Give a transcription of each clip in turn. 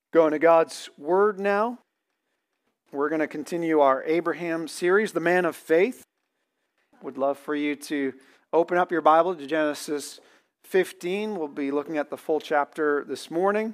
Going to God's Word now. We're going to continue our Abraham series, The Man of Faith. Would love for you to open up your Bible to Genesis 15. We'll be looking at the full chapter this morning.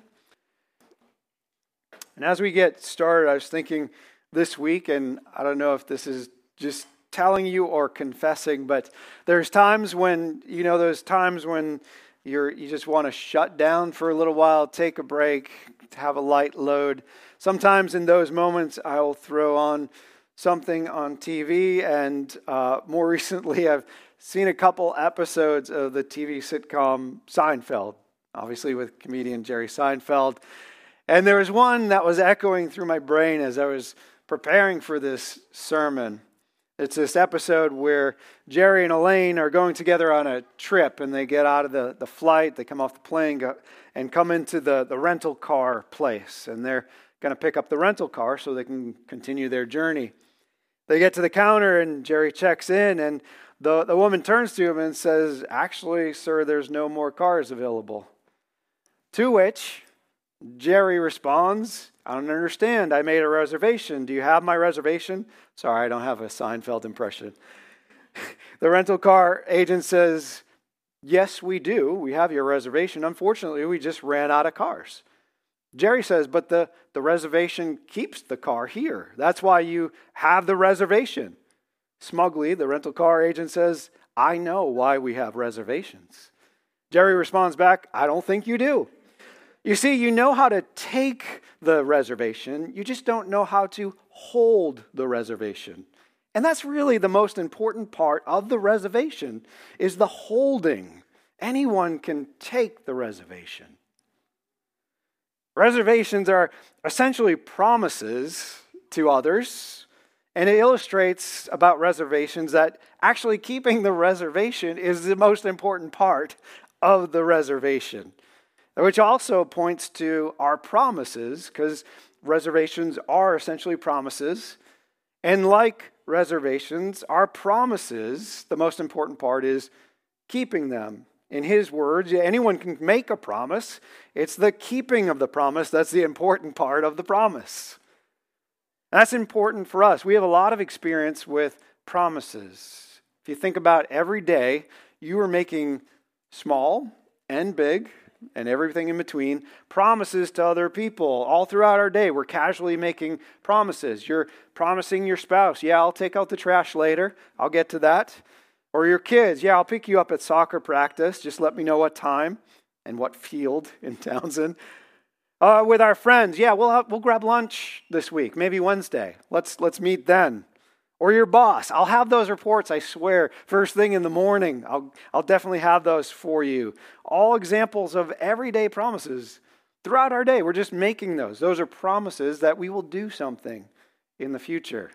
And as we get started, I was thinking this week, and I don't know if this is just telling you or confessing, but there's times when, those times when you just want to shut down for a little while, take a break, have a light load. Sometimes in those moments, I will throw on something on TV, and more recently, I've seen a couple episodes of the TV sitcom Seinfeld, obviously with comedian Jerry Seinfeld. And there was one that was echoing through my brain as I was preparing for this sermon. It's this episode where Jerry and Elaine are going together on a trip, and they get out of the flight, they come off the plane and come into the rental car place, and they're going to pick up the rental car so they can continue their journey. They get to the counter, and Jerry checks in, and the woman turns to him and says, "Actually, sir, there's no more cars available." To which Jerry responds, "I don't understand. I made a reservation. Do you have my reservation?" Sorry, I don't have a Seinfeld impression. The rental car agent says, "Yes, we do. We have your reservation. Unfortunately, we just ran out of cars." Jerry says, "But the reservation keeps the car here. That's why you have the reservation." Smugly, the rental car agent says, "I know why we have reservations." Jerry responds back, "I don't think you do. You see, you know how to take the reservation. You just don't know how to hold the reservation. And that's really the most important part of the reservation, is the holding. Anyone can take the reservation. Reservations are essentially promises to others, and it illustrates about reservations that actually keeping the reservation is the most important part of the reservation. Which also points to our promises, because reservations are essentially promises. And like reservations, our promises, the most important part is keeping them. In his words, anyone can make a promise. It's the keeping of the promise that's the important part of the promise. That's important for us. We have a lot of experience with promises. If you think about every day, you are making small and big and everything in between, promises to other people. All throughout our day, we're casually making promises. You're promising your spouse, "Yeah, I'll take out the trash later. I'll get to that." Or your kids, "Yeah, I'll pick you up at soccer practice. Just let me know what time and what field in Townsend." With our friends, "Yeah, we'll grab lunch this week, maybe Wednesday. Let's meet then." Or your boss, "I'll have those reports, I swear, first thing in the morning. I'll definitely have those for you." All examples of everyday promises throughout our day. We're just making those. Those are promises that we will do something in the future.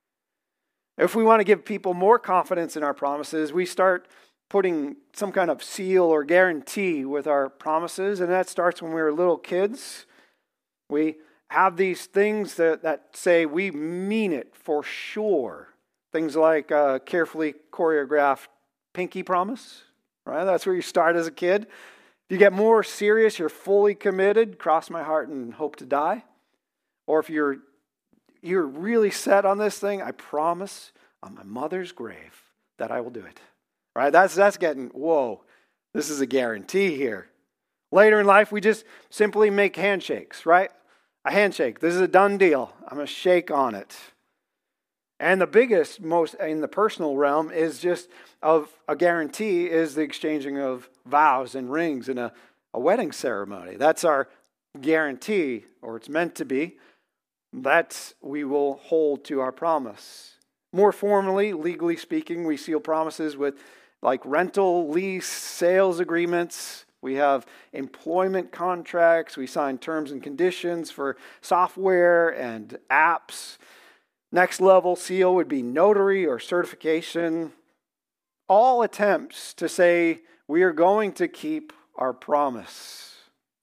If we want to give people more confidence in our promises, we start putting some kind of seal or guarantee with our promises, and that starts when we were little kids. We have these things that say we mean it for sure. Things like a carefully choreographed pinky promise, right? That's where you start as a kid. If you get more serious, you're fully committed, cross my heart and hope to die. Or if you're really set on this thing, "I promise on my mother's grave that I will do it." Right? That's getting, whoa, this is a guarantee here. Later in life, we just simply make handshakes, right? A handshake. This is a done deal. I'm going to shake on it. And the biggest, most in the personal realm is just of a guarantee is the exchanging of vows and rings in a wedding ceremony. That's our guarantee, or it's meant to be, that we will hold to our promise. More formally, legally speaking, we seal promises with like rental, lease, sales agreements. We have employment contracts. We sign terms and conditions for software and apps. Next level seal would be notary or certification. All attempts to say we are going to keep our promise.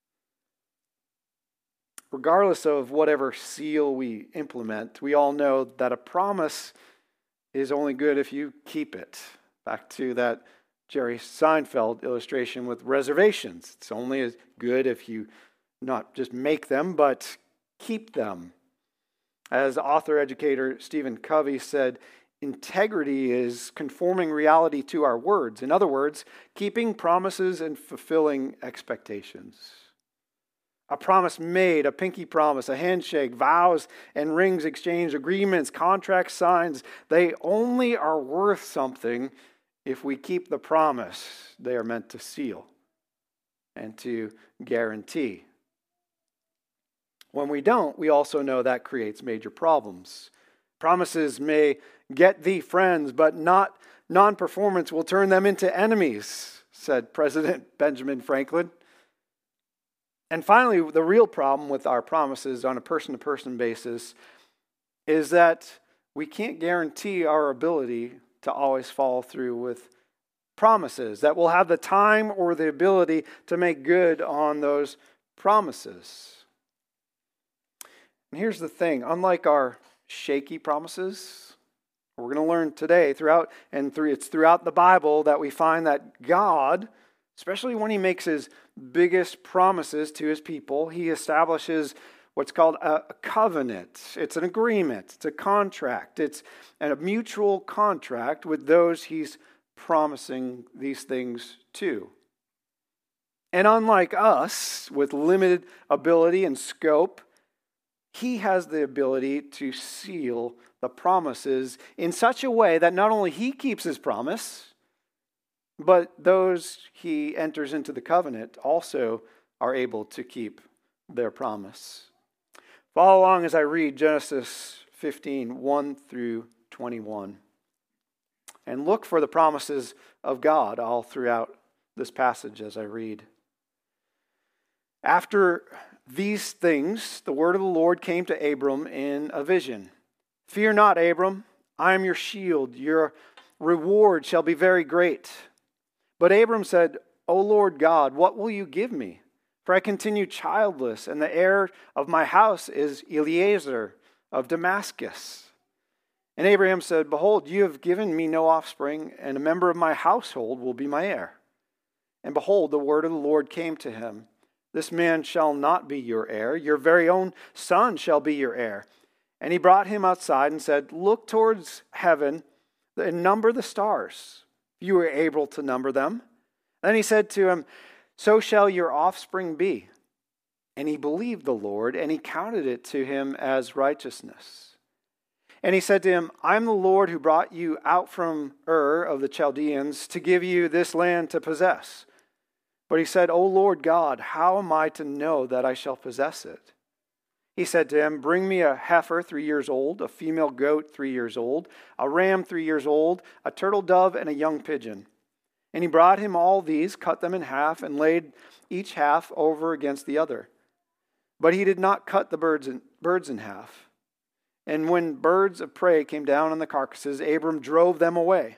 Regardless of whatever seal we implement, we all know that a promise is only good if you keep it. Back to that Jerry Seinfeld illustration with reservations. It's only as good if you not just make them, but keep them. As author-educator Stephen Covey said, integrity is conforming reality to our words. In other words, keeping promises and fulfilling expectations. A promise made, a pinky promise, a handshake, vows and rings exchanged, agreements, contracts signed, they only are worth something if we keep the promise they are meant to seal and to guarantee. When we don't, we also know that creates major problems. Promises may get thee friends, but non-performance will turn them into enemies, said President Benjamin Franklin. And finally, the real problem with our promises on a person-to-person basis is that we can't guarantee our ability to always follow through with promises, that we'll have the time or the ability to make good on those promises. And here's the thing, unlike our shaky promises, we're going to learn today it's throughout the Bible that we find that God, especially when he makes his biggest promises to his people, he establishes what's called a covenant. It's an agreement. It's a contract. It's a mutual contract with those he's promising these things to. And unlike us, with limited ability and scope, he has the ability to seal the promises in such a way that not only he keeps his promise, but those he enters into the covenant also are able to keep their promise. Follow along as I read Genesis 15, 1 through 21. And look for the promises of God all throughout this passage as I read. After these things, the word of the Lord came to Abram in a vision. Fear not, Abram, I am your shield. Your reward shall be very great. But Abram said, O Lord God, what will you give me? For I continue childless, and the heir of my house is Eliezer of Damascus. And Abraham said, Behold, you have given me no offspring, and a member of my household will be my heir. And behold, the word of the Lord came to him. This man shall not be your heir. Your very own son shall be your heir. And he brought him outside and said, Look towards heaven and number the stars. You are able to number them. Then he said to him, So shall your offspring be. And he believed the Lord, and he counted it to him as righteousness. And he said to him, I am the Lord who brought you out from Ur of the Chaldeans to give you this land to possess. But he said, O Lord God, how am I to know that I shall possess it? He said to him, Bring me a heifer 3 years old, a female goat 3 years old, a ram 3 years old, a turtle dove, and a young pigeon. And he brought him all these, cut them in half, and laid each half over against the other. But he did not cut the birds in half. And when birds of prey came down on the carcasses, Abram drove them away.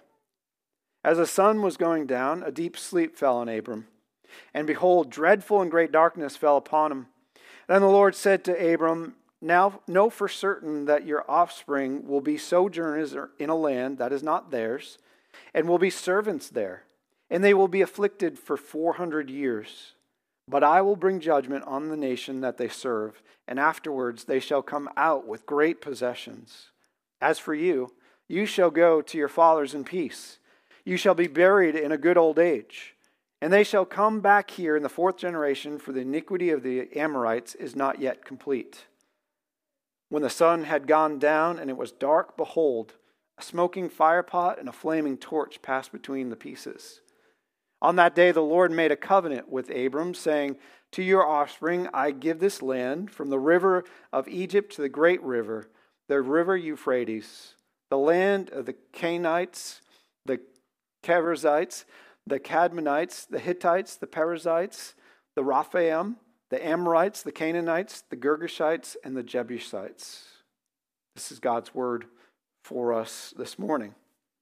As the sun was going down, a deep sleep fell on Abram. And behold, dreadful and great darkness fell upon him. Then the Lord said to Abram, Now know for certain that your offspring will be sojourners in a land that is not theirs, and will be servants there, and they will be afflicted for 400 years. But I will bring judgment on the nation that they serve, and afterwards they shall come out with great possessions. As for you, you shall go to your fathers in peace. You shall be buried in a good old age. And they shall come back here in the 4th generation, for the iniquity of the Amorites is not yet complete. When the sun had gone down and it was dark, behold, a smoking firepot and a flaming torch passed between the pieces. On that day the Lord made a covenant with Abram, saying, To your offspring I give this land, from the river of Egypt to the great river, the river Euphrates, the land of the Canaanites, the Perizzites, the Cadmonites, the Hittites, the Perizzites, the Rephaim, the Amorites, the Canaanites, the Girgashites, and the Jebusites. This is God's word for us this morning.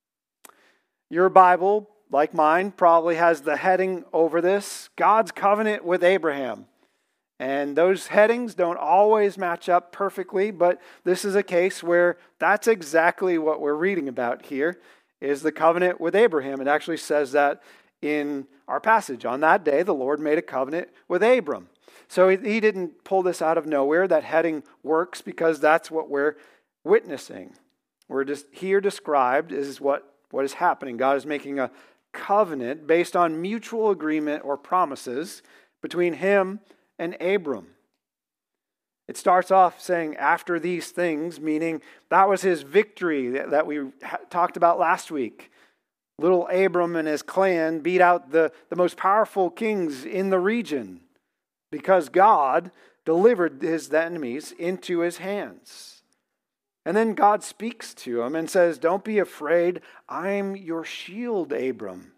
Your Bible, like mine, probably has the heading over this, God's covenant with Abraham. And those headings don't always match up perfectly, but this is a case where that's exactly what we're reading about here. Is the covenant with Abraham. It actually says that in our passage. On that day, the Lord made a covenant with Abram. So he didn't pull this out of nowhere. That heading works because that's what we're witnessing. We're just here described as what is happening. God is making a covenant based on mutual agreement or promises between him and Abram. It starts off saying, after these things, meaning that was his victory that we talked about last week. Little Abram and his clan beat out the most powerful kings in the region because God delivered his enemies into his hands. And then God speaks to him and says, don't be afraid, I'm your shield, Abram.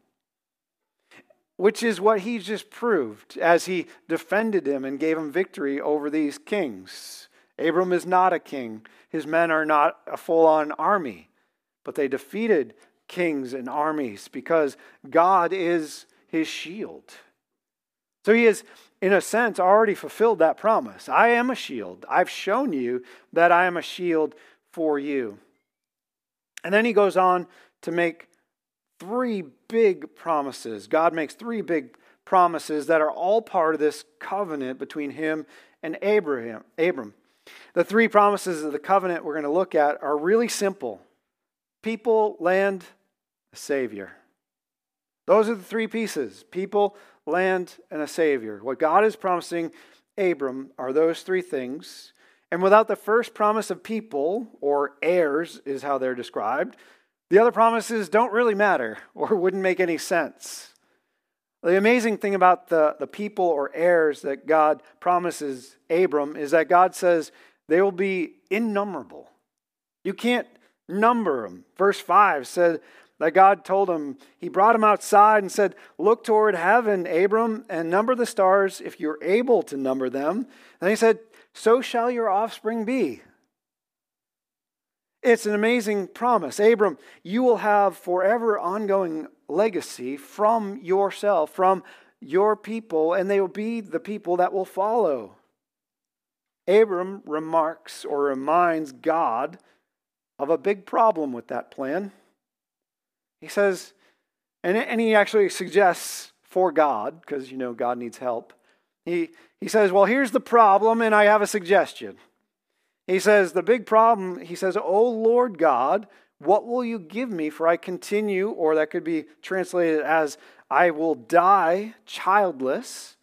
Which is what he just proved as he defended him and gave him victory over these kings. Abram is not a king. His men are not a full-on army. But they defeated kings and armies because God is his shield. So he has, in a sense, already fulfilled that promise. I am a shield. I've shown you that I am a shield for you. And then he goes on to make three big promises. God makes three big promises that are all part of this covenant between him and Abram. The three promises of the covenant we're going to look at are really simple. People, land, a Savior. Those are the three pieces. People, land, and a Savior. What God is promising Abram are those three things. And without the first promise of people, or heirs is how they're described, the other promises don't really matter or wouldn't make any sense. The amazing thing about the people or heirs that God promises Abram is that God says they will be innumerable. You can't number them. Verse 5 said that God told him, he brought him outside and said, look toward heaven, Abram, and number the stars if you're able to number them. And he said, so shall your offspring be. It's an amazing promise. Abram, you will have forever ongoing legacy from yourself, from your people, and they will be the people that will follow. Abram remarks or reminds God of a big problem with that plan. He says, and he actually suggests for God, because you know God needs help. He says, well, here's the problem, and I have a suggestion. He says, the big problem, he says, O Lord God, what will you give me? For I continue, or that could be translated as, I will die childless.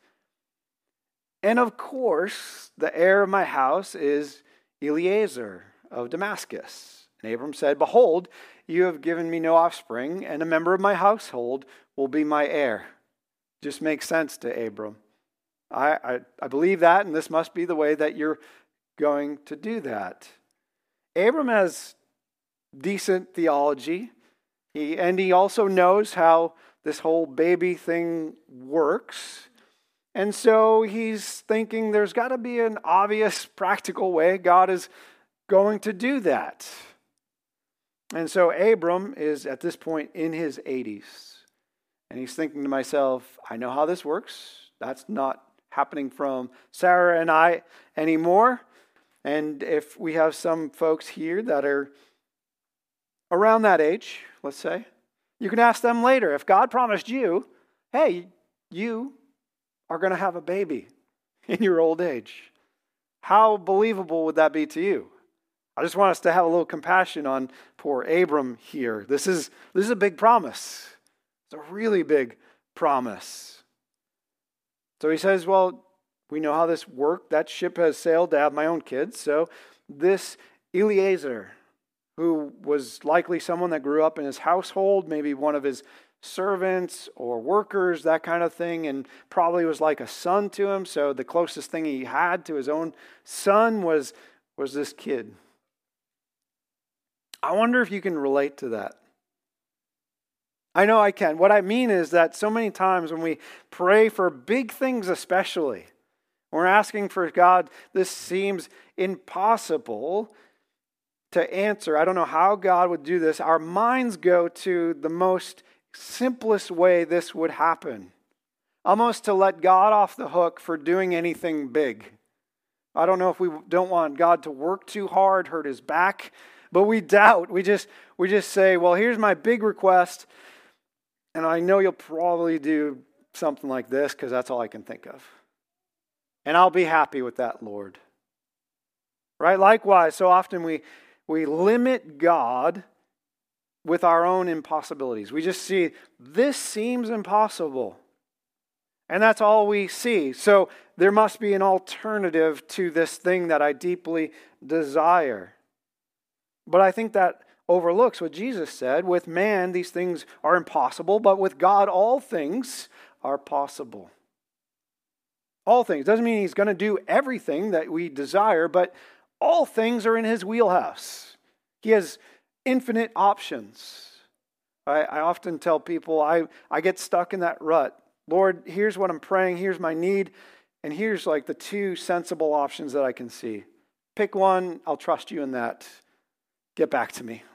And of course, the heir of my house is Eliezer of Damascus. And Abram said, behold, you have given me no offspring, and a member of my household will be my heir. Just makes sense to Abram. I believe that, and this must be the way that you're going to do that. Abram has decent theology, and he also knows how this whole baby thing works. And so he's thinking there's got to be an obvious, practical way God is going to do that. And so Abram is at this point in his 80s. And he's thinking to myself, I know how this works. That's not happening from Sarah and I anymore. And if we have some folks here that are around that age, let's say, you can ask them later. If God promised you, hey, you are going to have a baby in your old age, how believable would that be to you? I just want us to have a little compassion on poor Abram here. This is a big promise. It's a really big promise. So he says, well, we know how this worked. That ship has sailed to have my own kids. So this Eliezer, who was likely someone that grew up in his household, maybe one of his servants or workers, that kind of thing, and probably was like a son to him. So the closest thing he had to his own son was this kid. I wonder if you can relate to that. I know I can. What I mean is that so many times when we pray for big things especially, we're asking for God, this seems impossible to answer. I don't know how God would do this. Our minds go to the most simplest way this would happen. Almost to let God off the hook for doing anything big. I don't know if we don't want God to work too hard, hurt his back, but we doubt. We just say, well, here's my big request, and I know you'll probably do something like this because that's all I can think of. and I'll be happy with that, Lord. Right? Likewise, so often we limit God with our own impossibilities. We just see, this seems impossible. And that's all we see. So there must be an alternative to this thing that I deeply desire. But I think that overlooks what Jesus said. With man, these things are impossible, but with God, all things are possible. All things. Doesn't mean he's going to do everything that we desire, but all things are in his wheelhouse. He has infinite options. I often tell people I get stuck in that rut. Lord, here's what I'm praying, here's my need, and here's like the two sensible options that I can see. Pick one, I'll trust you in that. Get back to me.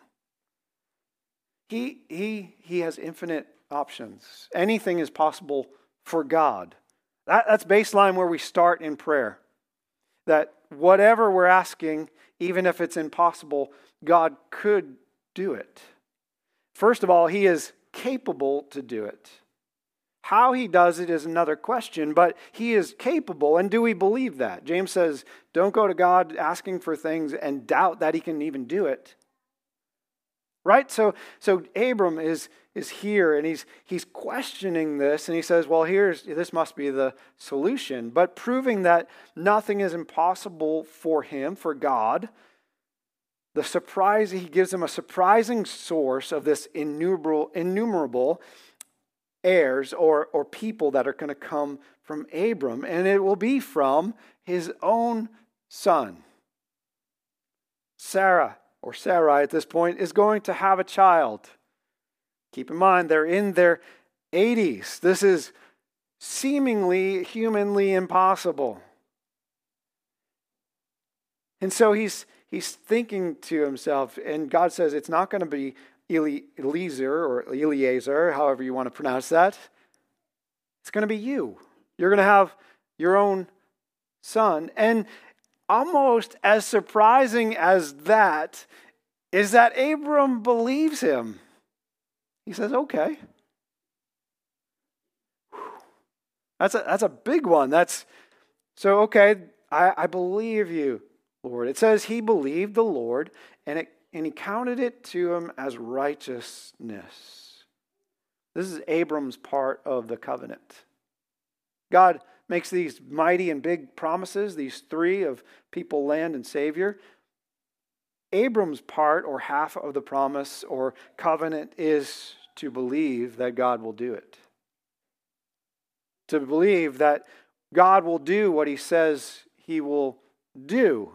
He has infinite options. Anything is possible for God. That's baseline where we start in prayer. That whatever we're asking, even if it's impossible, God could do it. First of all, he is capable to do it. How he does it is another question, but he is capable. And do we believe that? James says, don't go to God asking for things and doubt that he can even do it. Right? So Abram is here and he's questioning this, and he says, well, this must be the solution. But proving that nothing is impossible for him, for God, he gives him a surprising source of this innumerable heirs or people that are going to come from Abram, and it will be from his own son. Sarah, or Sarai at this point, is going to have a child. Keep in mind, they're in their 80s. This is seemingly humanly impossible. And so he's thinking to himself, and God says it's not going to be Eliezer, however you want to pronounce that. It's going to be you. You're going to have your own son. And almost as surprising as that is that Abram believes him. He says, okay. That's a big one. Okay, I believe you, Lord. It says he believed the Lord, and he counted it to him as righteousness. This is Abram's part of the covenant. God makes these mighty and big promises, these three of people, land, and Savior. Abram's part, or half of the promise or covenant, is to believe that God will do it. To believe that God will do what he says he will do.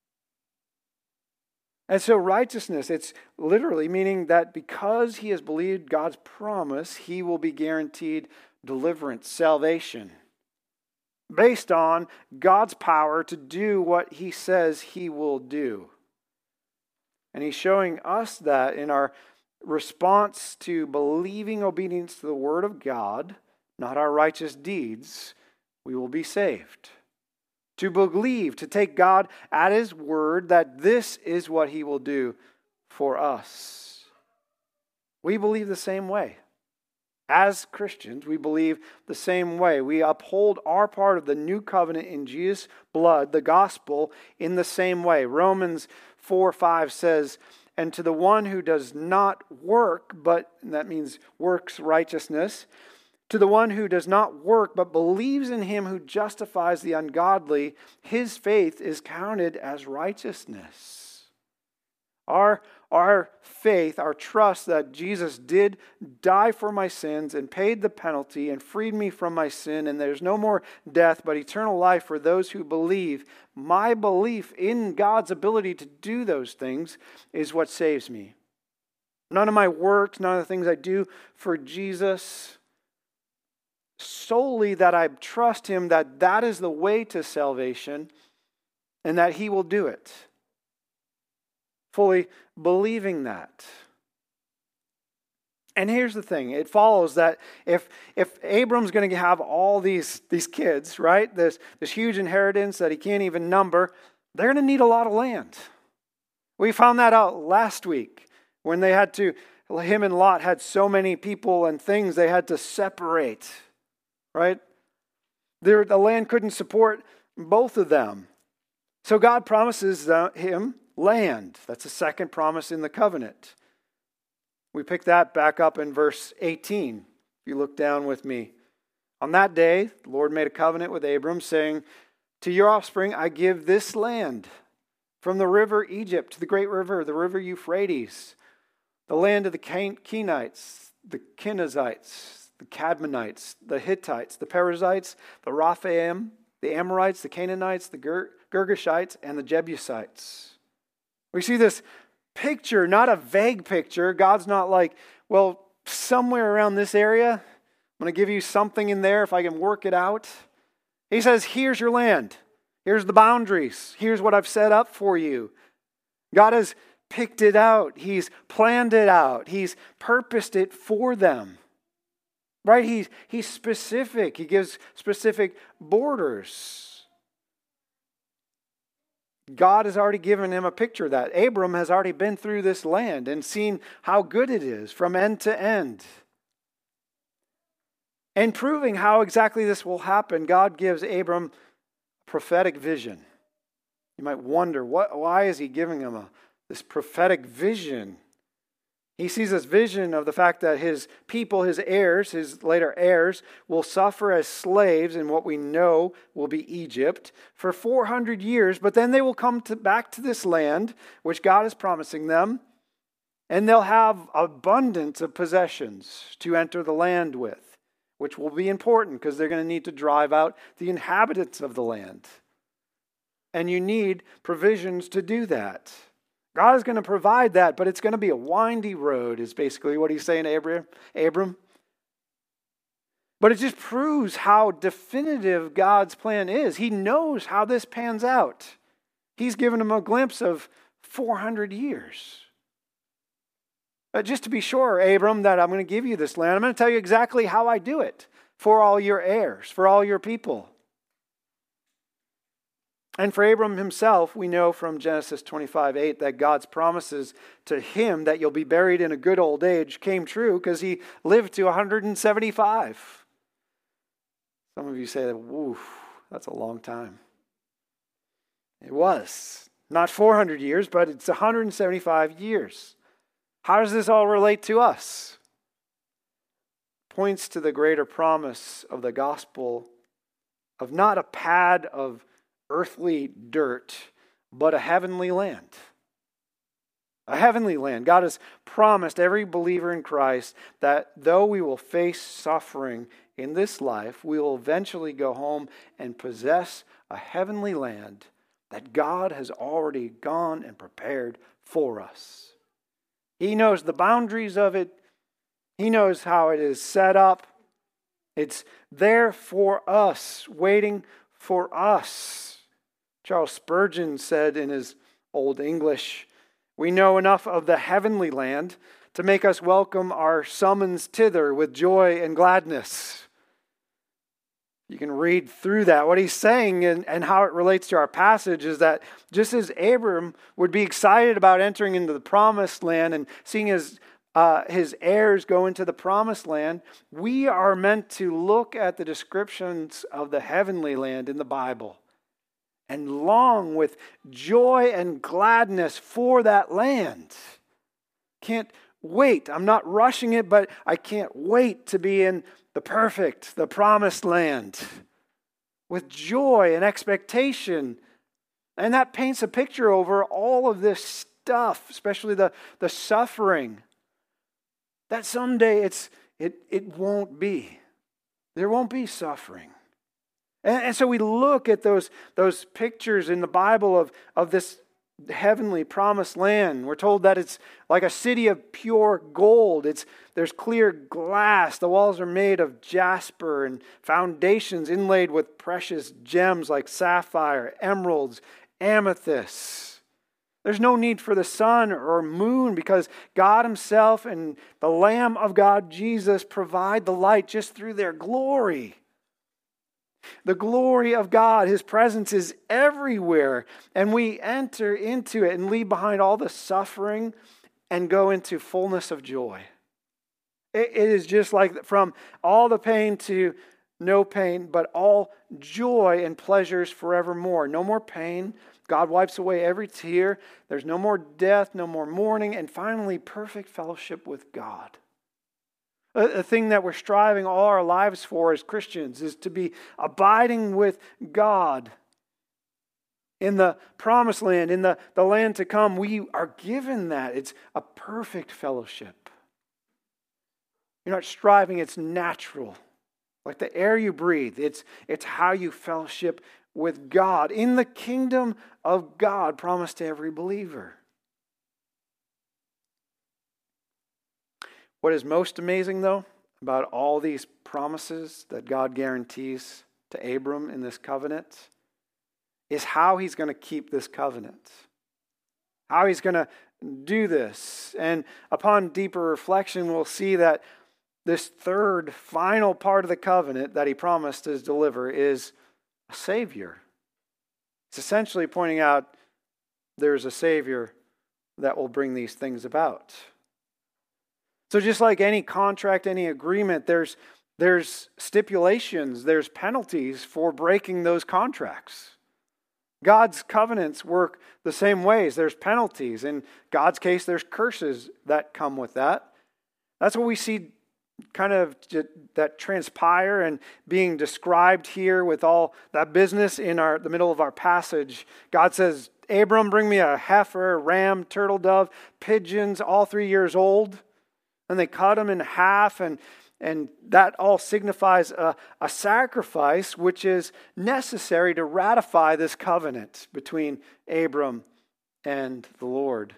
And so righteousness, it's literally meaning that because he has believed God's promise, he will be guaranteed deliverance, salvation, based on God's power to do what he says he will do. And he's showing us that in our response to believing obedience to the word of God, not our righteous deeds, we will be saved. To believe, to take God at his word that this is what he will do for us. We believe the same way. As Christians, we believe the same way. We uphold our part of the new covenant in Jesus' blood, the gospel, in the same way. Romans 4:5 says, and to the one who does not work, but that means works righteousness, to the one who does not work but believes in him who justifies the ungodly, his faith is counted as righteousness. Our faith, our trust that Jesus did die for my sins and paid the penalty and freed me from my sin, and there's no more death but eternal life for those who believe. My belief in God's ability to do those things is what saves me. None of my works, none of the things I do for Jesus, solely that I trust him that is the way to salvation and that he will do it. Fully believing that. And here's the thing. It follows that if Abram's going to have all these kids, right? This huge inheritance that he can't even number, they're going to need a lot of land. We found that out last week when him and Lot had so many people and things they had to separate, right? The land couldn't support both of them. So God promises him land. That's the second promise in the covenant. We pick that back up in verse 18. If you look down with me. On that day, the Lord made a covenant with Abram, saying, to your offspring I give this land, from the river Egypt to the great river, the river Euphrates, the land of the Kenites, the Kenizzites, the Cadmonites, the Hittites, the Perizzites, the Rephaim, the Amorites, the Canaanites, the Girgashites, and the Jebusites. We see this picture, not a vague picture. God's not like, well, somewhere around this area, I'm going to give you something in there if I can work it out. He says, here's your land. Here's the boundaries. Here's what I've set up for you. God has picked it out. He's planned it out. He's purposed it for them. Right? He's specific. He gives specific borders. God has already given him a picture of that. Abram has already been through this land and seen how good it is from end to end. And proving how exactly this will happen, God gives Abram a prophetic vision. You might wonder, why is he giving him this prophetic vision? He sees this vision of the fact that his people, his heirs, his later heirs, will suffer as slaves in what we know will be Egypt for 400 years, but then they will come back to this land, which God is promising them, and they'll have abundance of possessions to enter the land with, which will be important because they're going to need to drive out the inhabitants of the land. And you need provisions to do that. God is going to provide that, but it's going to be a windy road, is basically what he's saying to Abram. But it just proves how definitive God's plan is. He knows how this pans out. He's given him a glimpse of 400 years. Just to be sure, Abram, that I'm going to give you this land, I'm going to tell you exactly how I do it for all your heirs, for all your people. And for Abram himself, we know from Genesis 25:8 that God's promises to him that you'll be buried in a good old age came true because he lived to 175. Some of you say, woof, that's a long time. It was. Not 400 years, but it's 175 years. How does this all relate to us? Points to the greater promise of the gospel of not a pad of earthly dirt, but a heavenly land. A heavenly land. God has promised every believer in Christ that though we will face suffering in this life, we will eventually go home and possess a heavenly land that God has already gone and prepared for us. He knows the boundaries of it. He knows how it is set up. It's there for us, waiting for us. Charles Spurgeon said in his Old English, we know enough of the heavenly land to make us welcome our summons thither with joy and gladness. You can read through that. What he's saying and how it relates to our passage is that just as Abram would be excited about entering into the promised land and seeing his heirs go into the promised land, we are meant to look at the descriptions of the heavenly land in the Bible and long with joy and gladness for that land. Can't wait. I'm not rushing it, but I can't wait to be in the promised land with joy and expectation. And that paints a picture over all of this stuff, especially the suffering, that someday it won't be. There won't be suffering. And so we look at those pictures in the Bible of this heavenly promised land. We're told that it's like a city of pure gold. There's clear glass. The walls are made of jasper and foundations inlaid with precious gems like sapphire, emeralds, amethysts. There's no need for the sun or moon because God himself and the Lamb of God, Jesus, provide the light just through their glory. The glory of God, his presence is everywhere. And we enter into it and leave behind all the suffering and go into fullness of joy. It is just like from all the pain to no pain, but all joy and pleasures forevermore. No more pain. God wipes away every tear. There's no more death, no more mourning, and finally, perfect fellowship with God. A thing that we're striving all our lives for as Christians is to be abiding with God in the promised land, in the land to come. We are given that. It's a perfect fellowship. You're not striving, it's natural. Like the air you breathe, it's how you fellowship with God in the kingdom of God promised to every believer. What is most amazing, though, about all these promises that God guarantees to Abram in this covenant is how he's going to keep this covenant. How he's going to do this. And upon deeper reflection, we'll see that this third, final part of the covenant that he promised to deliver is a Savior. It's essentially pointing out there's a Savior that will bring these things about. So just like any contract, any agreement, there's stipulations, there's penalties for breaking those contracts. God's covenants work the same ways. There's penalties. In God's case, there's curses that come with that. That's what we see kind of that transpire and being described here with all that business in the middle of our passage. God says, Abram, bring me a heifer, ram, turtle dove, pigeons, all 3 years old. And they cut them in half, and that all signifies a sacrifice which is necessary to ratify this covenant between Abram and the Lord.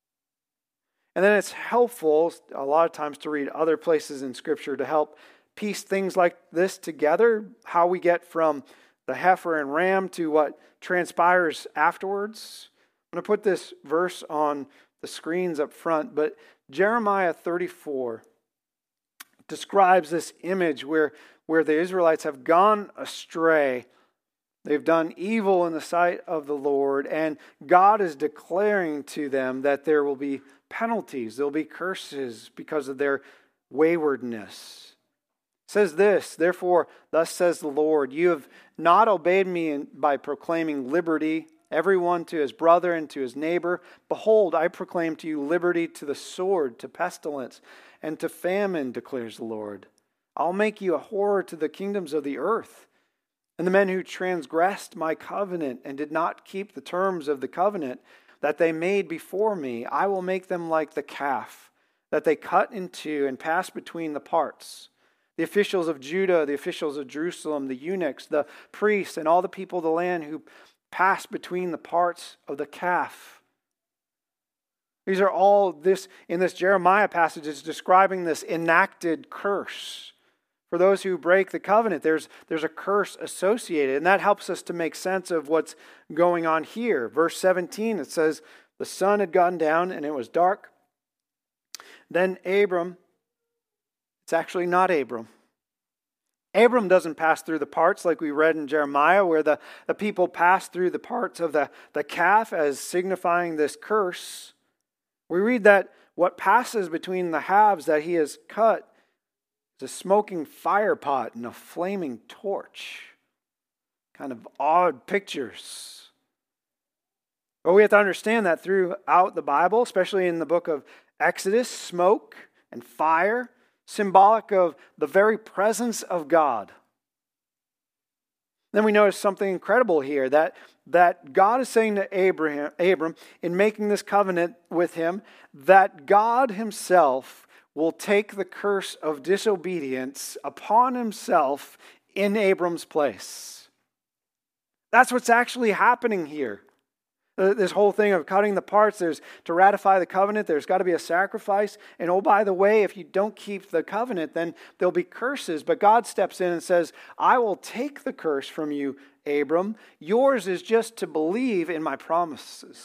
And then it's helpful a lot of times to read other places in Scripture to help piece things like this together, how we get from the heifer and ram to what transpires afterwards. I'm going to put this verse on the screens up front, but Jeremiah 34 describes this image where the Israelites have gone astray. They've done evil in the sight of the Lord, and God is declaring to them that there will be penalties, there will be curses because of their waywardness. It says this, therefore, thus says the Lord, you have not obeyed me by proclaiming liberty, everyone to his brother and to his neighbor. Behold, I proclaim to you liberty to the sword, to pestilence, and to famine, declares the Lord. I'll make you a horror to the kingdoms of the earth. And the men who transgressed my covenant and did not keep the terms of the covenant that they made before me, I will make them like the calf that they cut in two and pass between the parts. The officials of Judah, the officials of Jerusalem, the eunuchs, the priests, and all the people of the land who pass between the parts of the calf. These are all in this Jeremiah passage is describing this enacted curse. For those who break the covenant, there's a curse associated, and that helps us to make sense of what's going on here. Verse 17, it says, the sun had gone down and it was dark. Then Abram, it's actually not Abram. Abram doesn't pass through the parts like we read in Jeremiah, where the people pass through the parts of the calf as signifying this curse. We read that what passes between the halves that he has cut is a smoking fire pot and a flaming torch. Kind of odd pictures. But we have to understand that throughout the Bible, especially in the book of Exodus, smoke and fire, symbolic of the very presence of God. Then we notice something incredible here, that God is saying to Abram, in making this covenant with him, that God himself will take the curse of disobedience upon himself in Abram's place. That's what's actually happening here. This whole thing of cutting the parts, there's to ratify the covenant, there's got to be a sacrifice. And oh, by the way, if you don't keep the covenant, then there'll be curses. But God steps in and says, I will take the curse from you, Abram. Yours is just to believe in my promises.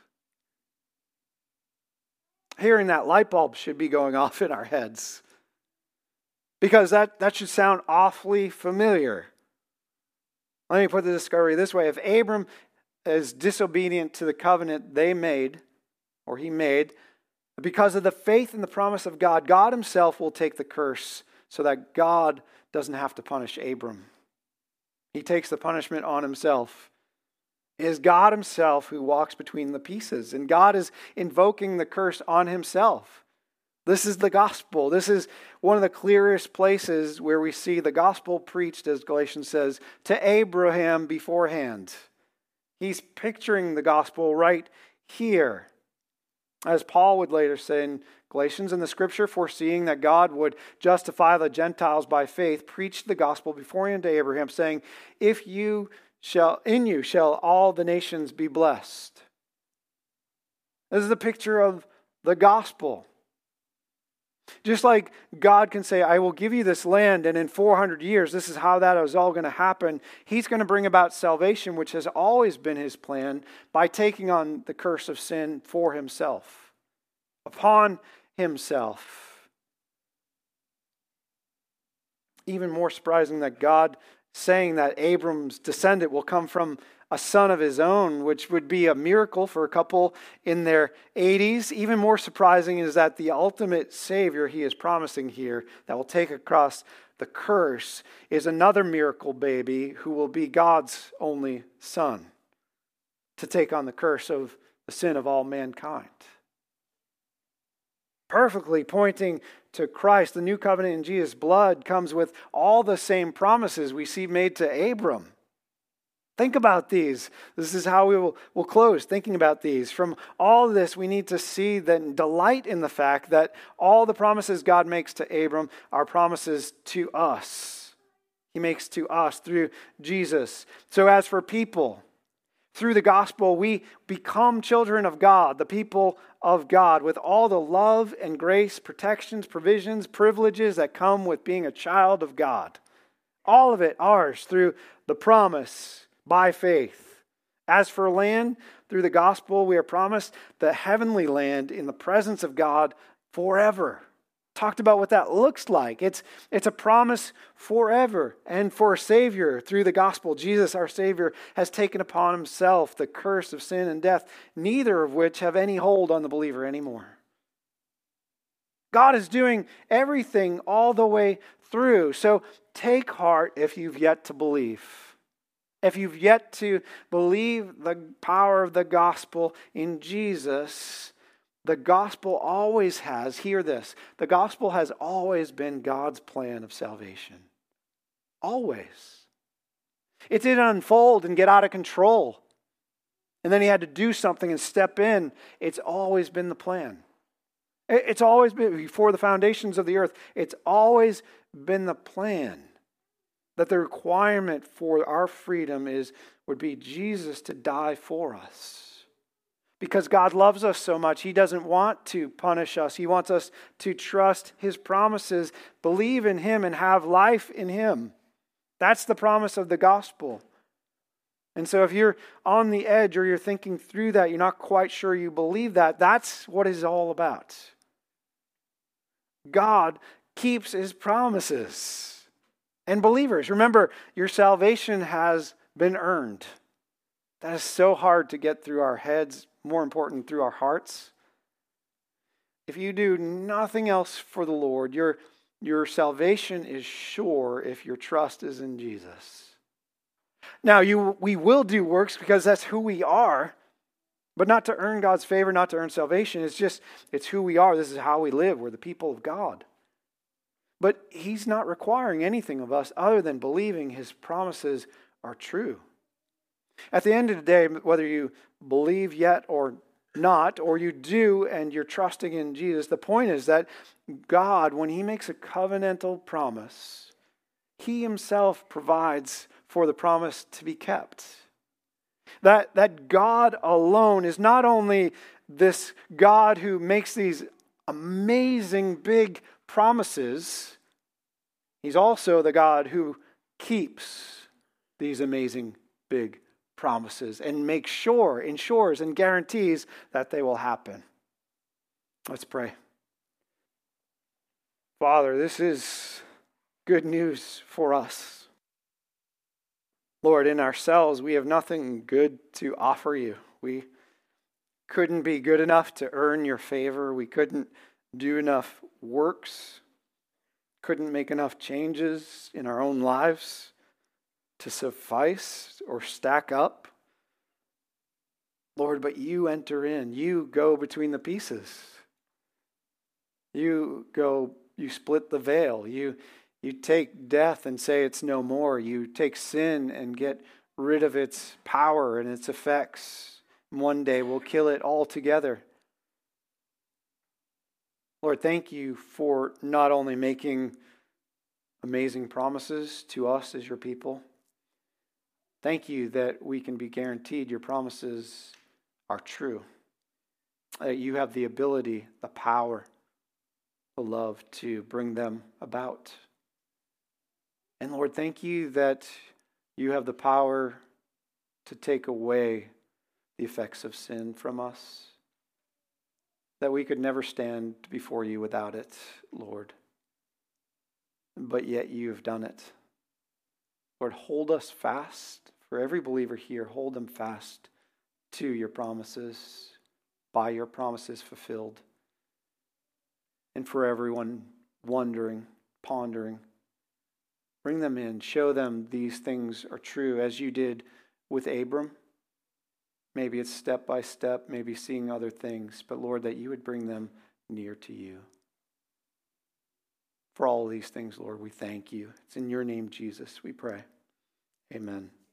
Hearing that, light bulb should be going off in our heads. Because that should sound awfully familiar. Let me put the discovery this way. If Abram is disobedient to the covenant he made, because of the faith and the promise of God, God himself will take the curse so that God doesn't have to punish Abram. He takes the punishment on himself. It is God himself who walks between the pieces, and God is invoking the curse on himself. This is the gospel. This is one of the clearest places where we see the gospel preached, as Galatians says, to Abraham beforehand. He's picturing the gospel right here. As Paul would later say in Galatians, in the scripture, foreseeing that God would justify the Gentiles by faith, preached the gospel beforehand to Abraham, saying, in you shall all the nations be blessed. This is the picture of the gospel. Just like God can say, I will give you this land, and in 400 years, this is how that is all going to happen. He's going to bring about salvation, which has always been his plan, by taking on the curse of sin for himself, upon himself. Even more surprising that God saying that Abram's descendant will come from a son of his own, which would be a miracle for a couple in their 80s. Even more surprising is that the ultimate Savior he is promising here that will take across the curse is another miracle baby who will be God's only son to take on the curse of the sin of all mankind. Perfectly pointing to Christ, the new covenant in Jesus' blood comes with all the same promises we see made to Abram. Think about these. This is how we'll close, thinking about these. From all of this, we need to see that delight in the fact that all the promises God makes to Abram are promises to us. He makes to us through Jesus. So as for people, through the gospel, we become children of God, the people of God, with all the love and grace, protections, provisions, privileges that come with being a child of God. All of it ours through the promise by faith. As for land, through the gospel, we are promised the heavenly land in the presence of God forever. Talked about what that looks like. It's a promise forever. And for a Savior, through the gospel, Jesus, our Savior, has taken upon himself the curse of sin and death, neither of which have any hold on the believer anymore. God is doing everything all the way through. So take heart if you've yet to believe. If you've yet to believe the power of the gospel in Jesus, the gospel always has, hear this, the gospel has always been God's plan of salvation. Always. It didn't unfold and get out of control. And then he had to do something and step in. It's always been the plan. It's always been, before the foundations of the earth, it's always been the plan. That the requirement for our freedom would be Jesus to die for us. Because God loves us so much, he doesn't want to punish us. He wants us to trust his promises, believe in him, and have life in him. That's the promise of the gospel. And so if you're on the edge or you're thinking through that, you're not quite sure you believe that, that's what it's all about. God keeps his promises. And believers, remember, your salvation has been earned. That is so hard to get through our heads, more important, through our hearts. If you do nothing else for the Lord, your salvation is sure if your trust is in Jesus. Now, we will do works because that's who we are, but not to earn God's favor, not to earn salvation. It's who we are. This is how we live. We're the people of God. But he's not requiring anything of us other than believing his promises are true. At the end of the day, whether you believe yet or not, or you do and you're trusting in Jesus, the point is that God, when he makes a covenantal promise, he himself provides for the promise to be kept. That God alone is not only this God who makes these amazing big promises, he's also the God who keeps these amazing big promises and makes sure, ensures, and guarantees that they will happen. Let's pray. Father, this is good news for us. Lord, in ourselves, we have nothing good to offer you. We couldn't be good enough to earn your favor. We couldn't do enough works. couldn't make enough changes in our own lives to suffice or stack up. Lord, but you enter in. You go between the pieces. You split the veil. You take death and say it's no more. You take sin and get rid of its power and its effects. And one day we'll kill it altogether. Lord, thank you for not only making amazing promises to us as your people. Thank you that we can be guaranteed your promises are true. That you have the ability, the power, the love to bring them about. And Lord, thank you that you have the power to take away the effects of sin from us. That we could never stand before you without it, Lord. But yet you have done it. Lord, hold us fast. For every believer here, hold them fast to your promises, by your promises fulfilled. And for everyone wondering, pondering, bring them in. Show them these things are true as you did with Abram. Maybe it's step by step, maybe seeing other things. But Lord, that you would bring them near to you. For all of these things, Lord, we thank you. It's in your name, Jesus, we pray. Amen.